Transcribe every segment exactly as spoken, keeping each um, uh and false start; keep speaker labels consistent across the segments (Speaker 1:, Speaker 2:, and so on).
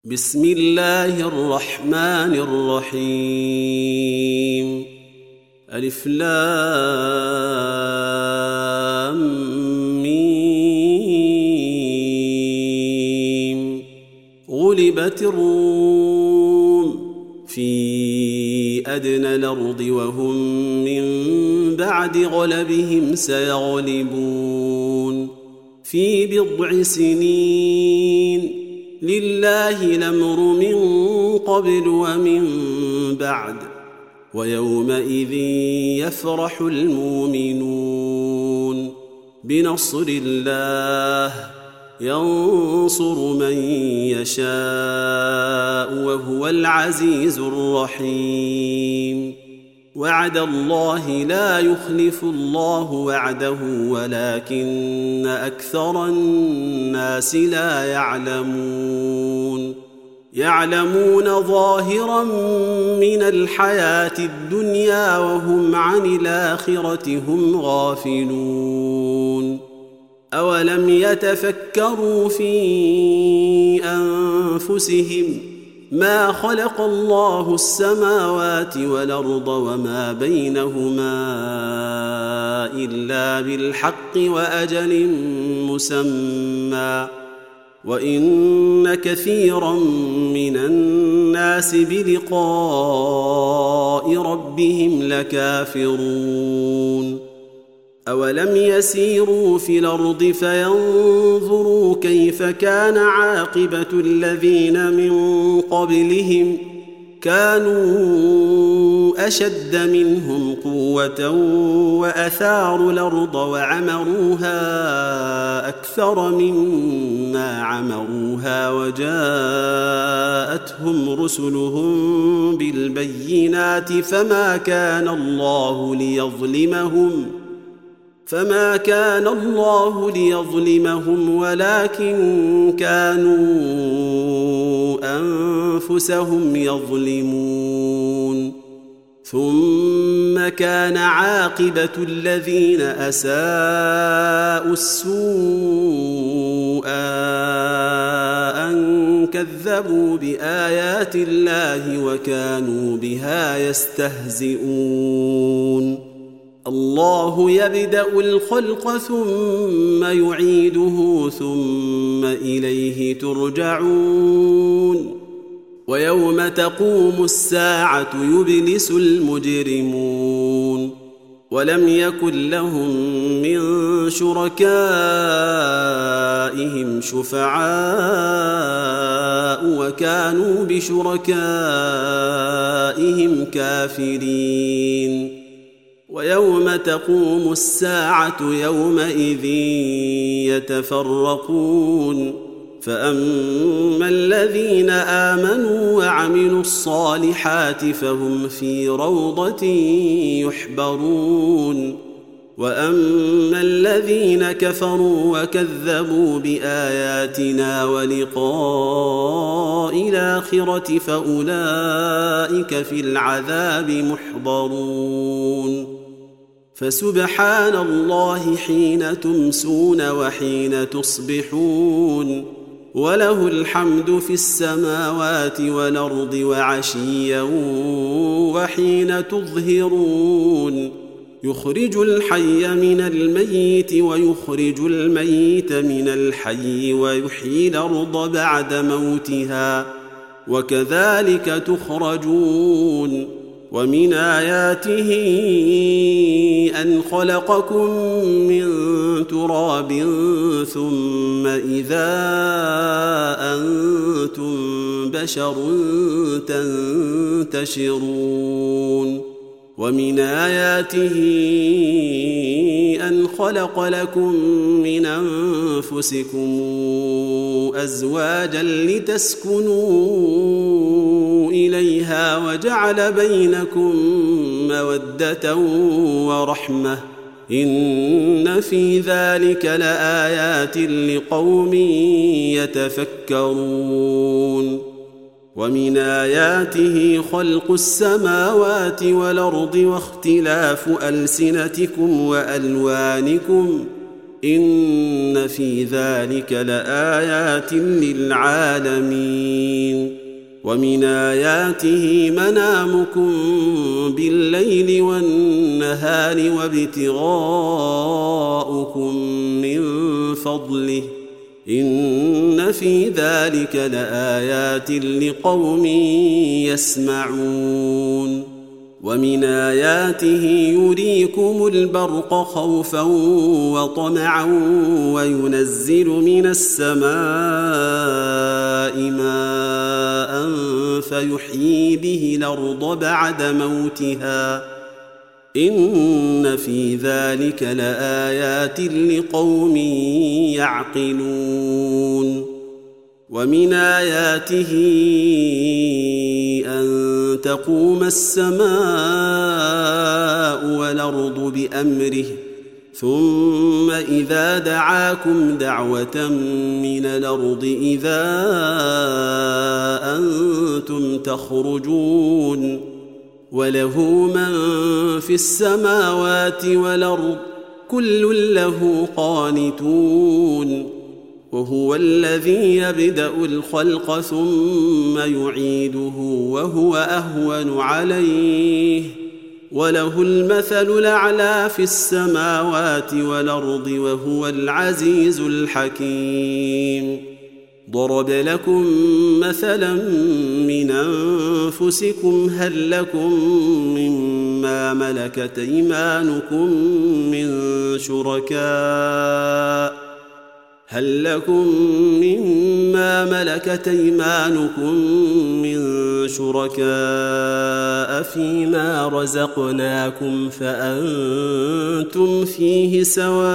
Speaker 1: بسم الله الرحمن الرحيم. ألف لام ميم. غلبت الروم في أدنى الأرض وهم من بعد غلبهم سيغلبون في بضع سنين. لله الأمر من قبل ومن بعد، ويومئذ يفرح المؤمنون بنصر الله ينصر من يشاء وهو العزيز الرحيم. وعد الله لا يخلف الله وعده ولكن أكثر الناس لا يعلمون. يعلمون ظاهرا من الحياة الدنيا وهم عن الآخرة هم غافلون. أولم يتفكروا في أنفسهم ما خلق الله السماوات والأرض وما بينهما إلا بالحق وأجل مسمى، وإن كثيرا من الناس بلقاء ربهم لكافرون. أولم يسيروا في الأرض فينظروا كيف كان عاقبة الذين من قبلهم كانوا أشد منهم قوة وأثاروا الأرض وعمروها أكثر مما عمروها وجاءتهم رسلهم بالبينات فما كان الله ليظلمهم فما كان الله ليظلمهم ولكن كانوا أنفسهم يظلمون. ثم كان عاقبة الذين أساءوا السوء أن كذبوا بآيات الله وكانوا بها يستهزئون. الله يبدأ الخلق ثم يعيده ثم إليه ترجعون. ويوم تقوم الساعة يبلس المجرمون ولم يكن لهم من شركائهم شفعاء وكانوا بشركائهم كافرين. ويوم تقوم الساعة يومئذ يتفرقون، فأما الذين آمنوا وعملوا الصالحات فهم في روضة يحبرون، وأما الذين كفروا وكذبوا بآياتنا ولقاء الآخرة فأولئك في العذاب محضرون. فسبحان الله حين تمسون وحين تصبحون، وله الحمد في السماوات والأرض وعشيا وحين تظهرون. يخرج الحي من الميت ويخرج الميت من الحي ويحيي الأرض بعد موتها وكذلك تخرجون. ومن آياته أن خلقكم من تراب ثم إذا أنتم بشر تنتشرون. ومن آياته أن خلق لكم من أنفسكم أزواجا لتسكنوا إليها وجعل بينكم مودة ورحمة إن في ذلك لآيات لقوم يتفكرون. ومن آياته خلق السماوات والأرض واختلاف ألسنتكم وألوانكم إن في ذلك لآيات للعالمين ومن آياته منامكم بالليل والنهار وابتغاؤكم من فضله إن في ذلك لآيات لقوم يسمعون ومن آياته يريكم البرق خوفا وطمعا وينزل من السماء ماء فيحيي به الأرض بعد موتها إن في ذلك لآيات لقوم يعقلون ومن آياته أن تقوم السماء والأرض بأمره ثم إذا دعاكم دعوة من الأرض إذا أنتم تخرجون وله من في السماوات والأرض كل له قانتون وهو الذي يبدأ الخلق ثم يعيده وهو أهون عليه وله المثل الأعلى في السماوات والأرض وهو العزيز الحكيم ضرب لكم مثلا من أنفسكم هل لكم مما ملكت أيمانكم من شركاء هل لكم مما ملكت أيمانكم من شركاء فيما رزقناكم فأنتم فيه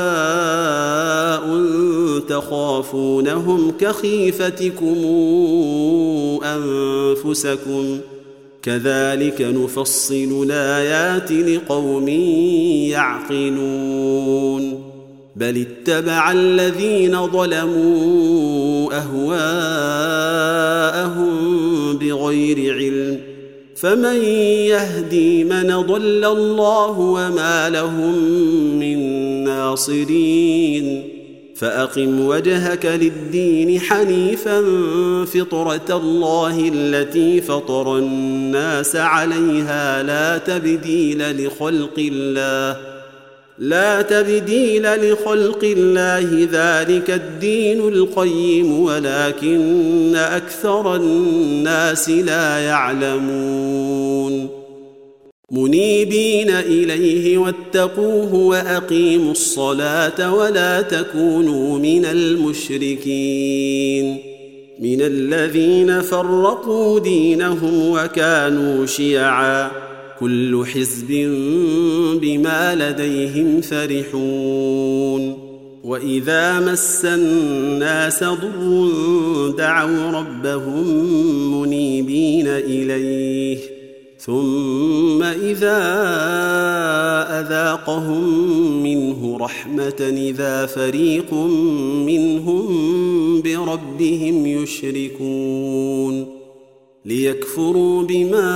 Speaker 1: سواء تخافونهم كخيفتكم أنفسكم كذلك نفصل الآيات لقوم يعقلون بل اتبع الذين ظلموا أهواءهم بغير علم فمن يهدي من ضل الله وما لهم من ناصرين فأقم وجهك للدين حنيفا فطرة الله التي فطر الناس عليها لا تبديل لخلق الله لا تبديل لخلق الله ذلك الدين القيم ولكن أكثر الناس لا يعلمون منيبين إليه واتقوه وأقيموا الصلاة ولا تكونوا من المشركين من الذين فرقوا دينهم وكانوا شيعا كل حزب بما لديهم فرحون وإذا مس الناس ضر دعوا ربهم منيبين إليه ثم إذا أذاقهم منه رحمة إذا فريق منهم بربهم يشركون ليكفروا بما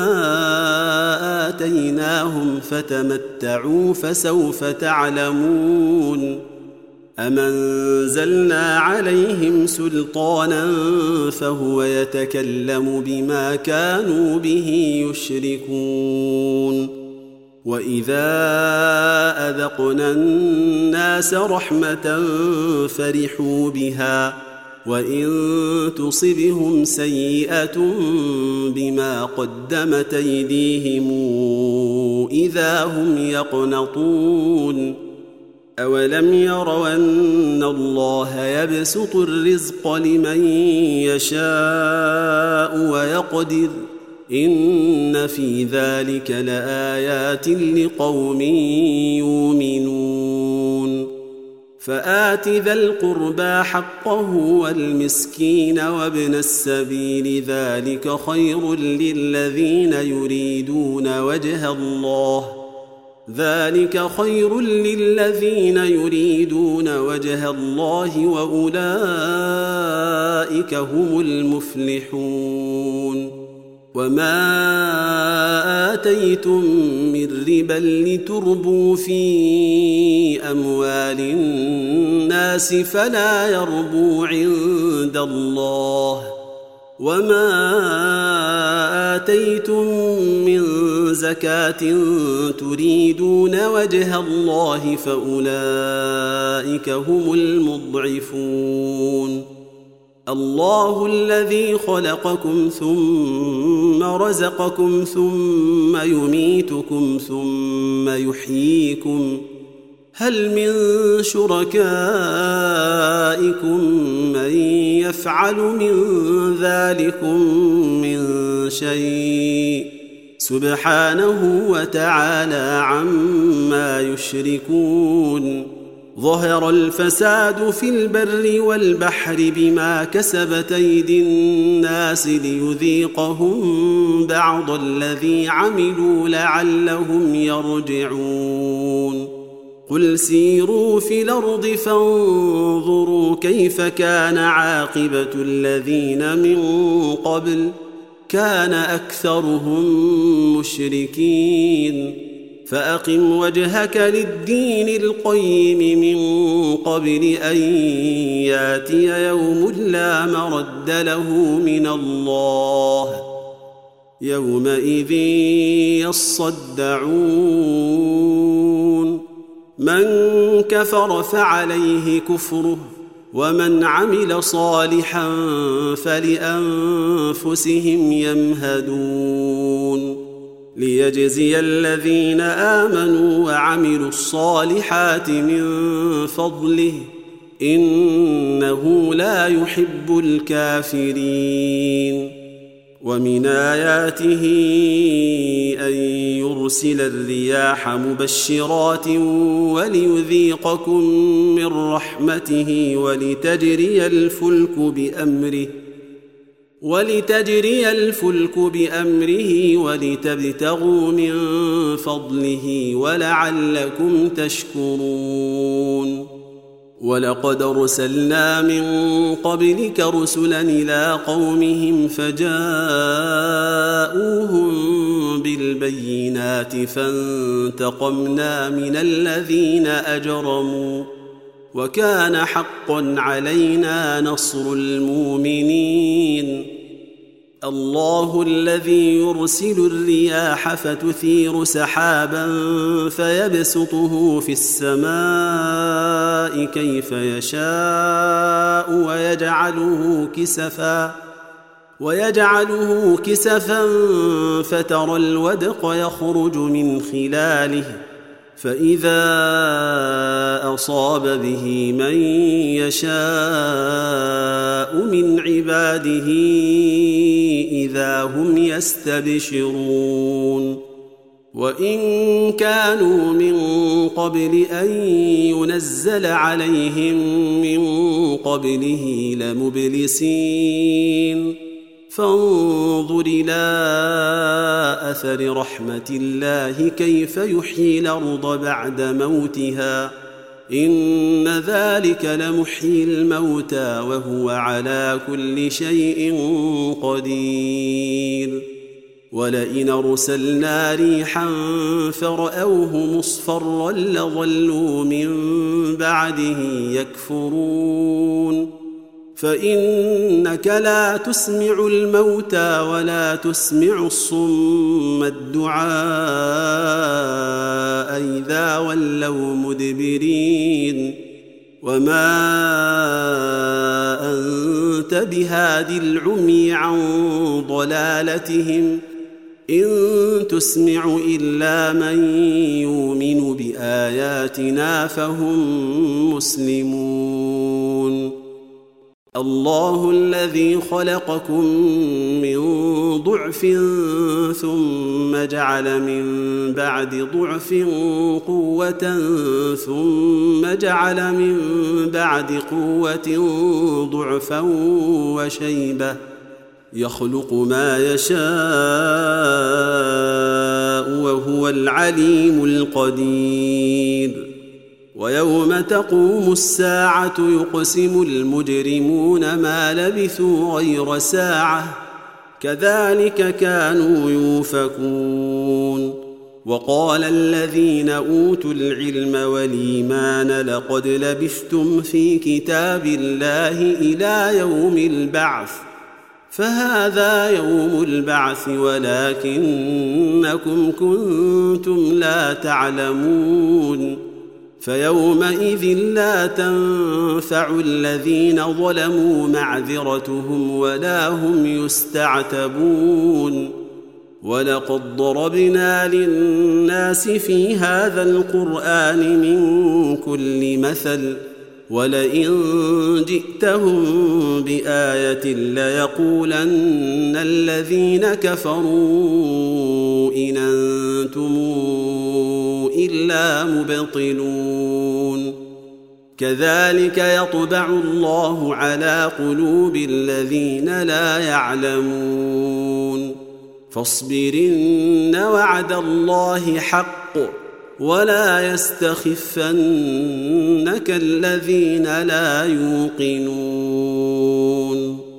Speaker 1: آتيناهم فتمتعوا فسوف تعلمون أم أنزلنا عليهم سلطانا فهو يتكلم بما كانوا به يشركون وإذا أذقنا الناس رحمة فرحوا بها وإن تصبهم سيئة بما قدمت أيديهم إذا هم يقنطون أولم يروا أن الله يبسط الرزق لمن يشاء ويقدر إن في ذلك لآيات لقوم يؤمنون فآت ذا القربى حقه والمسكين وابن السبيل ذلك خير للذين يريدون وجه الله ذلك خير للذين يريدون وجه الله وأولئك هم المفلحون وما آتيتم من ربا لتربوا في أموال الناس فلا يربو عند الله وما آتيتم من زكاة تريدون وجه الله فأولئك هم المضعفون الله الذي خلقكم ثم رزقكم ثم يميتكم ثم يحييكم هل من شركائكم من يفعل من ذلكم من شيء سبحانه وتعالى عما يشركون ظهر الفساد في البر والبحر بما كسبت أيدي الناس ليذيقهم بعض الذي عملوا لعلهم يرجعون قل سيروا في الأرض فانظروا كيف كان عاقبة الذين من قبل كان أكثرهم مشركين فأقم وجهك للدين القيم من قبل أن ياتي يوم لا مرد له من الله يومئذ يصدعون من كفر فعليه كفره ومن عمل صالحا فلأنفسهم يمهدون ليجزي الذين آمنوا وعملوا الصالحات من فضله إنه لا يحب الكافرين ومن آياته أن يرسل الرياح مبشرات وليذيقكم من رحمته ولتجري الفلك بأمره ولتجري الفلك بأمره ولتبتغوا من فضله ولعلكم تشكرون ولقد أرسلنا من قبلك رسلا إلى قومهم فجاءوهم بالبينات فانتقمنا من الذين أجرموا وكان حقا علينا نصر المؤمنين الله الذي يرسل الرياح فتثير سحابا فيبسطه في السماء كيف يشاء ويجعله كسفا ويجعله كسفا فترى الودق يخرج من خلاله فإذا أصاب به من يشاء من عباده إذا هم يستبشرون وإن كانوا من قبل أن ينزل عليهم من قبله لمبلسين فانظر إلى أثر رحمة الله كيف يحيي الأرض بعد موتها إن ذلك لمحيي الموتى وهو على كل شيء قدير ولئن أرسلنا ريحا فرأوه مصفرا لظلوا من بعده يكفرون فإنك لا تسمع الموتى ولا تسمع الصم الدعاء إذا ولوا مدبرين وما أنت بهادي العمي عن ضلالتهم إن تسمع إلا من يؤمن بآياتنا فهم مسلمون الله الذي خلقكم من ضعف ثم جعل من بعد ضعف قوة ثم جعل من بعد قوة ضعفا وشيبة يخلق ما يشاء وهو العليم القدير ويوم تقوم الساعة يقسم المجرمون ما لبثوا غير ساعة كذلك كانوا يؤفكون وقال الذين أوتوا العلم والإيمان لقد لبثتم في كتاب الله إلى يوم البعث فهذا يوم البعث ولكنكم كنتم لا تعلمون فيومئذ لا تنفع الذين ظلموا معذرتهم ولا هم يستعتبون ولقد ضربنا للناس في هذا القرآن من كل مثل ولئن جئتهم بآية ليقولن الذين كفروا إن أنتم إلا مبطلون كذلك يطبع الله على قلوب الذين لا يعلمون فاصبرن وعد الله حق ولا يستخفنك الذين لا يوقنون